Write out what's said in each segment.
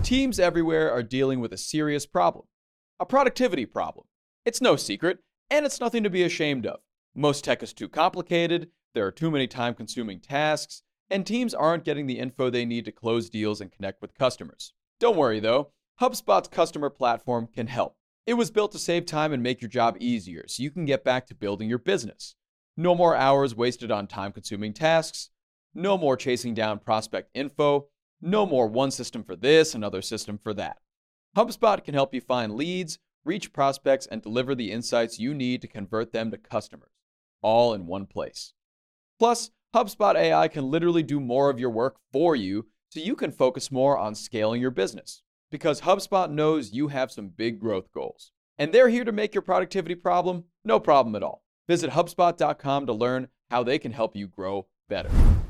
Teams everywhere are dealing with a serious problem, a productivity problem. It's no secret, and it's nothing to be ashamed of. Most tech is too complicated, there are too many time-consuming tasks, and teams aren't getting the info they need to close deals and connect with customers. Don't worry though, HubSpot's customer platform can help. It was built to save time and make your job easier so you can get back to building your business. No more hours wasted on time-consuming tasks, no more chasing down prospect info, no more one system for this, another system for that. HubSpot can help you find leads, reach prospects, and deliver the insights you need to convert them to customers, all in one place. Plus, HubSpot AI can literally do more of your work for you so you can focus more on scaling your business. Because HubSpot knows you have some big growth goals. And they're here to make your productivity problem no problem at all. Visit HubSpot.com to learn how they can help you grow better.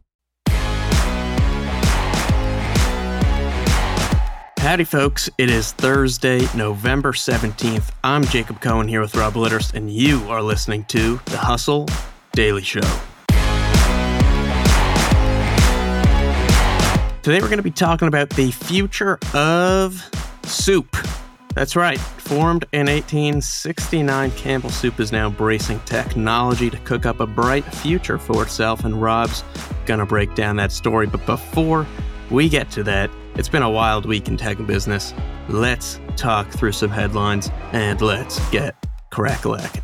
Howdy, folks. It is Thursday, November 17th. I'm Jacob Cohen here with Rob Litterst, and you are listening to The Hustle Daily Show. Today we're going to be talking about the future of soup. That's right. Formed in 1869, Campbell Soup is now embracing technology to cook up a bright future for itself, and Rob's going to break down that story. But before we get to that, it's been a wild week in tech and business. Let's talk through some headlines, and let's get crack-a-lackin'.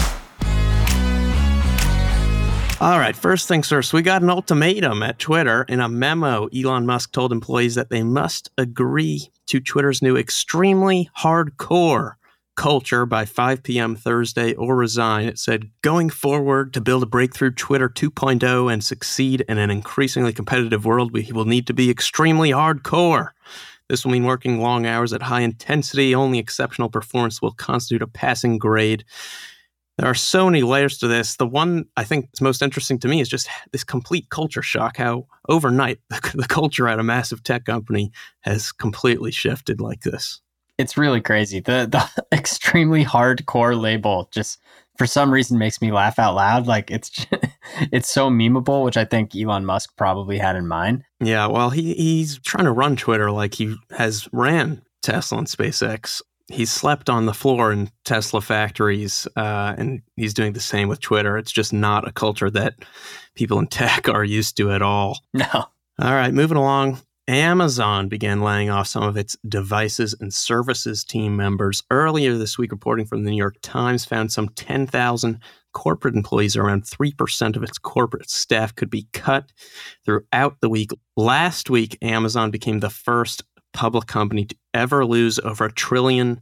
All right, first things first, we got an ultimatum at Twitter. In a memo, Elon Musk told employees that they must agree to Twitter's new extremely hardcore culture by 5 p.m. Thursday or resign. It said, going forward to build a breakthrough Twitter 2.0 and succeed in an increasingly competitive world, we will need to be extremely hardcore. This will mean working long hours at high intensity. Only exceptional performance will constitute a passing grade. There are so many layers to this. The one I think is most interesting to me is just this complete culture shock, how overnight the culture at a massive tech company has completely shifted like this. It's really crazy. The extremely hardcore label just for some reason makes me laugh out loud. Like it's so memeable, which I think Elon Musk probably had in mind. Yeah, well, he's trying to run Twitter like he has ran Tesla and SpaceX. He's slept on the floor in Tesla factories, and he's doing the same with Twitter. It's just not a culture that people in tech are used to at all. No. All right, moving along. Amazon began laying off some of its devices and services team members. Earlier this week, reporting from the New York Times found some 10,000 corporate employees, around 3% of its corporate staff, could be cut throughout the week. Last week, Amazon became the first public company to ever lose over $1 trillion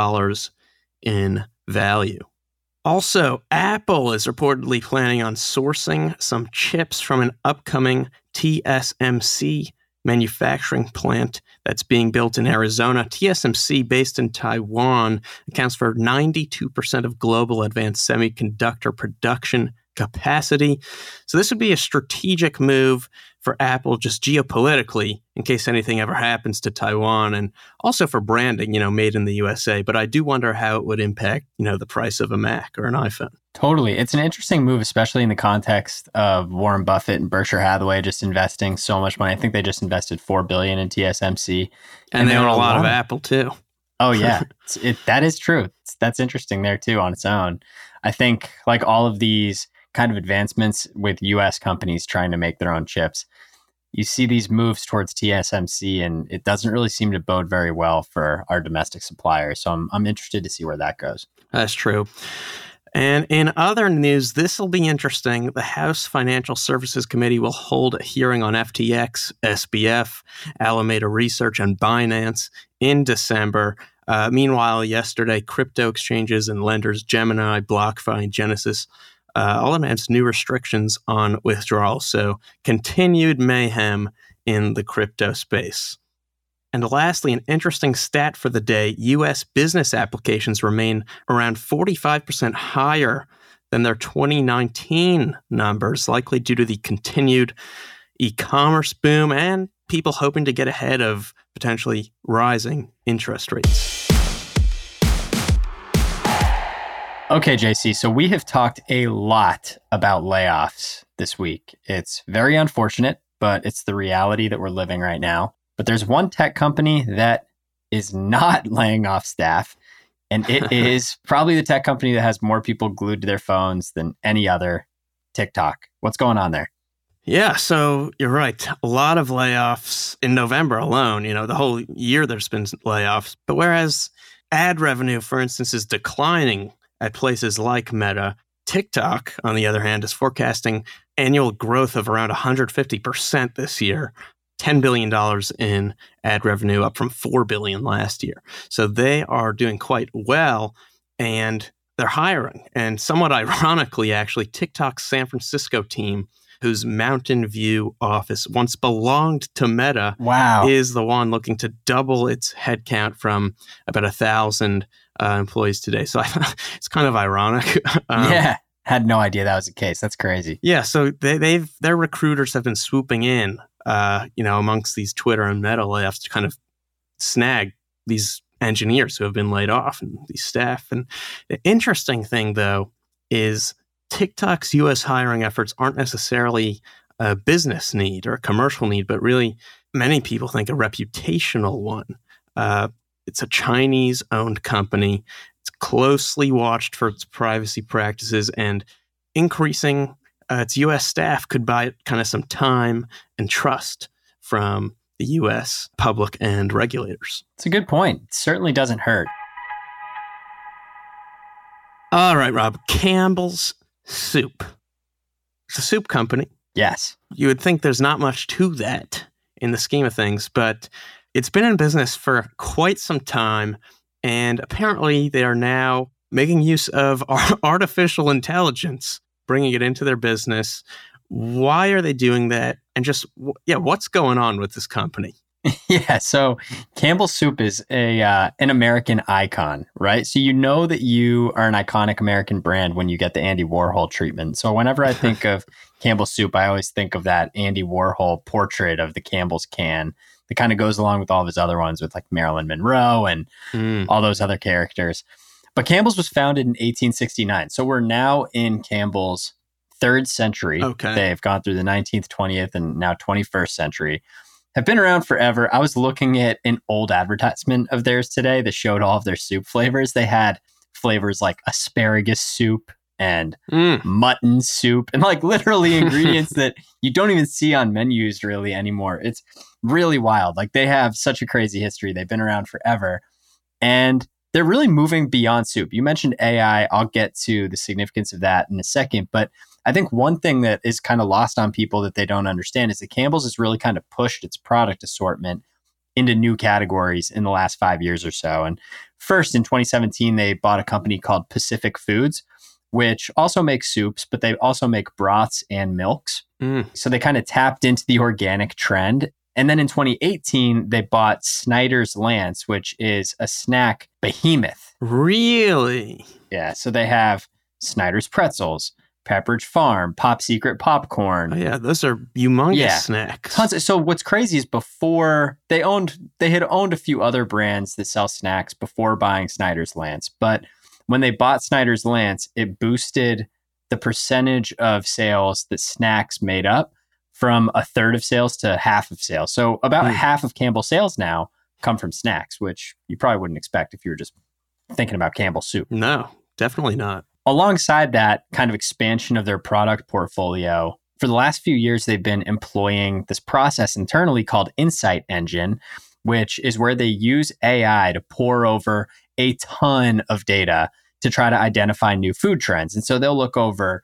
in value. Also, Apple is reportedly planning on sourcing some chips from an upcoming TSMC manufacturing plant that's being built in Arizona. TSMC, based in Taiwan, accounts for 92% of global advanced semiconductor production capacity. So this would be a strategic move for Apple just geopolitically in case anything ever happens to Taiwan, and also for branding, made in the USA. But I do wonder how it would impact, the price of a Mac or an iPhone. Totally. It's an interesting move, especially in the context of Warren Buffett and Berkshire Hathaway just investing so much money. I think they just invested $4 billion in TSMC. And they own a lot of Apple too. Oh, yeah. That is true. That's interesting there too on its own. I think like all of these kind of advancements with US companies trying to make their own chips, you see these moves towards TSMC, and it doesn't really seem to bode very well for our domestic suppliers. So I'm interested to see where that goes. That's true. And in other news, this will be interesting. The House Financial Services Committee will hold a hearing on FTX, SBF, Alameda Research, and Binance in December. Meanwhile, yesterday, crypto exchanges and lenders Gemini, BlockFi, and Genesis all announced new restrictions on withdrawals. So continued mayhem in the crypto space. And lastly, an interesting stat for the day, U.S. business applications remain around 45% higher than their 2019 numbers, likely due to the continued e-commerce boom and people hoping to get ahead of potentially rising interest rates. Okay, JC, so we have talked a lot about layoffs this week. It's very unfortunate, but it's the reality that we're living right now. But there's one tech company that is not laying off staff, and it is probably the tech company that has more people glued to their phones than any other, TikTok. What's going on there? Yeah, so you're right. A lot of layoffs in November alone. The whole year there's been layoffs. But whereas ad revenue, for instance, is declining at places like Meta, TikTok, on the other hand, is forecasting annual growth of around 150% this year. $10 billion in ad revenue, up from $4 billion last year. So they are doing quite well, and they're hiring. And somewhat ironically, actually, TikTok's San Francisco team, whose Mountain View office once belonged to Meta, is the one looking to double its headcount from about 1,000 employees today. So it's kind of ironic. Yeah, had no idea that was the case. That's crazy. Yeah, so their recruiters have been swooping in, amongst these Twitter and Meta layoffs to kind of snag these engineers who have been laid off and these staff. And the interesting thing, though, is TikTok's U.S. hiring efforts aren't necessarily a business need or a commercial need, but really many people think a reputational one. It's a Chinese-owned company. It's closely watched for its privacy practices, and increasing its U.S. staff could buy it kind of some time and trust from the U.S. public and regulators. It's a good point. It certainly doesn't hurt. All right, Rob. Campbell's Soup. It's a soup company. Yes. You would think there's not much to that in the scheme of things, but it's been in business for quite some time, and apparently they are now making use of artificial intelligence, bringing it into their business. Why are they doing that? And just, what's going on with this company? Yeah, so Campbell's Soup is an American icon, right? So you know that you are an iconic American brand when you get the Andy Warhol treatment. So whenever I think of Campbell's Soup, I always think of that Andy Warhol portrait of the Campbell's can that kind of goes along with all of his other ones with like Marilyn Monroe and all those other characters. But Campbell's was founded in 1869. So we're now in Campbell's third century. Okay. They've gone through the 19th, 20th, and now 21st century. Have been around forever. I was looking at an old advertisement of theirs today that showed all of their soup flavors. They had flavors like asparagus soup and mutton soup, and like literally ingredients that you don't even see on menus really anymore. It's really wild. Like they have such a crazy history. They've been around forever, and they're really moving beyond soup. You mentioned AI. I'll get to the significance of that in a second, but I think one thing that is kind of lost on people that they don't understand is that Campbell's has really kind of pushed its product assortment into new categories in the last 5 years or so. And first, in 2017, they bought a company called Pacific Foods, which also makes soups, but they also make broths and milks. So they kind of tapped into the organic trend. And then in 2018, they bought Snyder's Lance, which is a snack behemoth. Really? Yeah. So they have Snyder's Pretzels, Pepperidge Farm, Pop Secret popcorn. Oh, yeah, those are humongous snacks. Tons. So what's crazy is before they had owned a few other brands that sell snacks before buying Snyder's Lance. But when they bought Snyder's Lance, it boosted the percentage of sales that snacks made up from a third of sales to half of sales. So about half of Campbell's sales now come from snacks, which you probably wouldn't expect if you were just thinking about Campbell's Soup. No, definitely not. Alongside that kind of expansion of their product portfolio, for the last few years, they've been employing this process internally called Insight Engine, which is where they use AI to pore over a ton of data to try to identify new food trends. And so they'll look over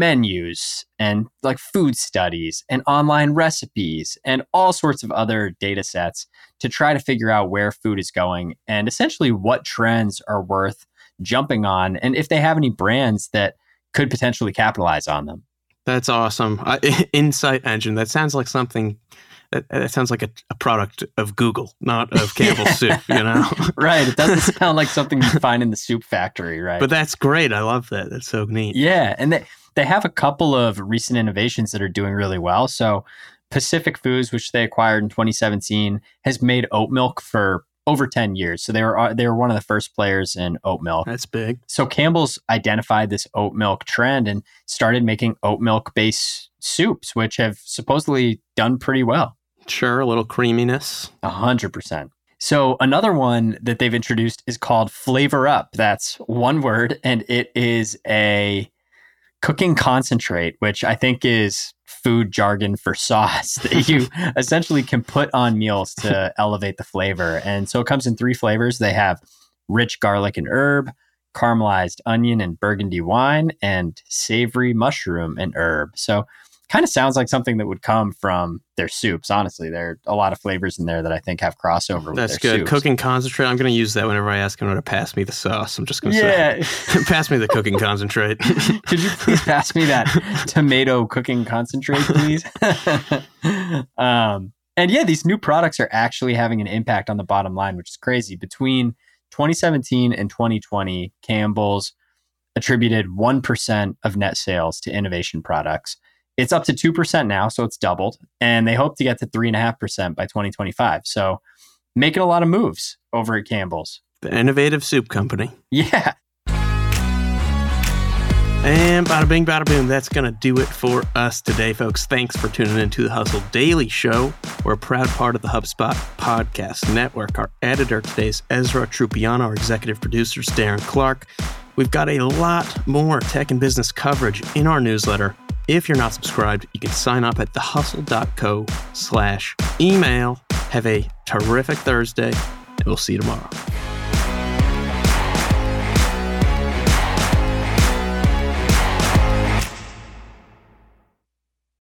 menus and like food studies and online recipes and all sorts of other data sets to try to figure out where food is going and essentially what trends are worth jumping on, and if they have any brands that could potentially capitalize on them. That's awesome. Insight Engine. That sounds like something. That sounds like a product of Google, not of Campbell's Soup. Right. It doesn't sound like something you find in the soup factory, right? But that's great. I love that. That's so neat. Yeah, and they have a couple of recent innovations that are doing really well. So Pacific Foods, which they acquired in 2017, has made oat milk for over 10 years. So they were one of the first players in oat milk. That's big. So Campbell's identified this oat milk trend and started making oat milk based soups, which have supposedly done pretty well. Sure, a little creaminess. 100%. So another one that they've introduced is called Flavor Up. That's one word, and it is a cooking concentrate, which I think is food jargon for sauce that you essentially can put on meals to elevate the flavor. And so it comes in 3 flavors. They have rich garlic and herb, caramelized onion and burgundy wine, and savory mushroom and herb. So kind of sounds like something that would come from their soups. Honestly, there are a lot of flavors in there that I think have crossover with That's their good. soups. Cooking concentrate. I'm going to use that whenever I ask him to pass me the sauce. I'm just going to say, pass me the cooking concentrate. Could you please pass me that tomato cooking concentrate, please? And yeah, these new products are actually having an impact on the bottom line, which is crazy. Between 2017 and 2020, Campbell's attributed 1% of net sales to innovation products. It's up to 2% now, so it's doubled. And they hope to get to 3.5% by 2025. So making a lot of moves over at Campbell's. The innovative soup company. Yeah. And bada bing, bada boom. That's going to do it for us today, folks. Thanks for tuning into the Hustle Daily Show. We're a proud part of the HubSpot Podcast Network. Our editor today is Ezra Trupiano. Our executive producer is Darren Clark. We've got a lot more tech and business coverage in our newsletter. If you're not subscribed, you can sign up at thehustle.co/email. Have a terrific Thursday, and we'll see you tomorrow.